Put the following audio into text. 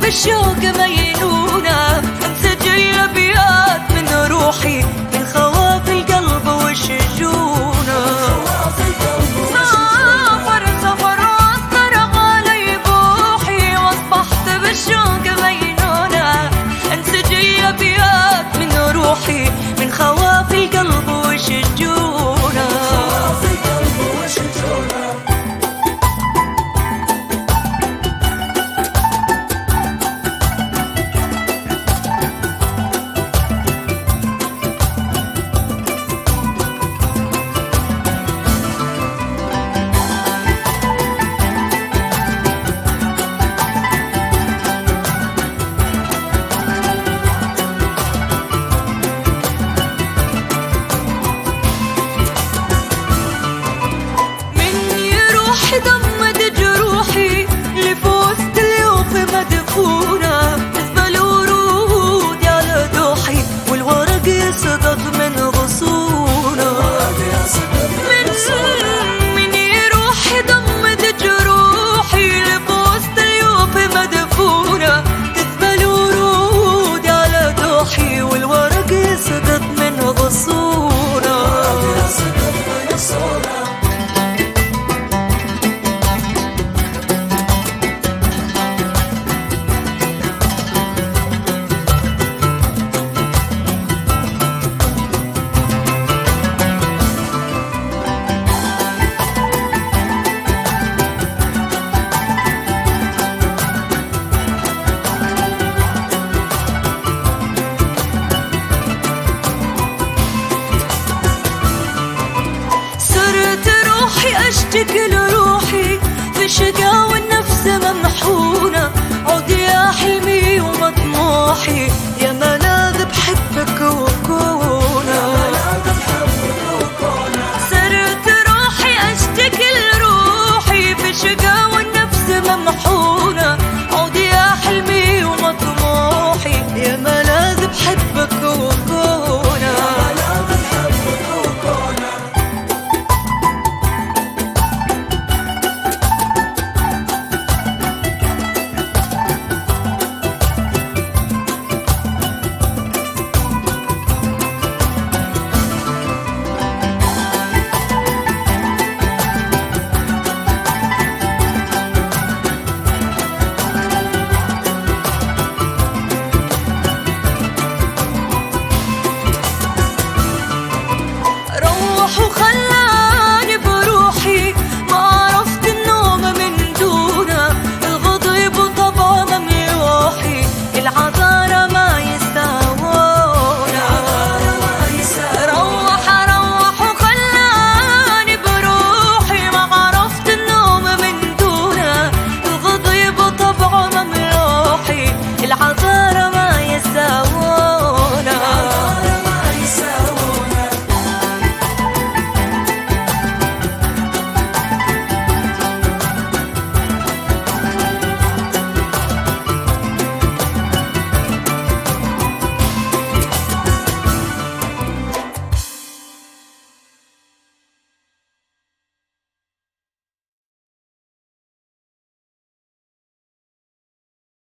بالشوق مينونة، انسجي الابيات من روحي من خواف القلب والشجونة. سافر سفر واصطرق علي بوحي، واصبحت بالشوق مينونة، انسجي الابيات من روحي من خواف القلب والشجونة. ضمد جروحي لفوسط اليوف مدفونة، تذبل ورودي على دوحي والورق يسقط من غصونة. من يروح ضمد جروحي لفوسط اليوف مدفونة، تذبل ورودي على دوحي والورق يسقط من غصونة. اشتكي لروحي في شقا والنفس ممحونة، عودي يا حلمي ومطموحي يا ملاذ بحبك وكونة. صرت روحي اشتكي لروحي في شقا والنفس ممحونة،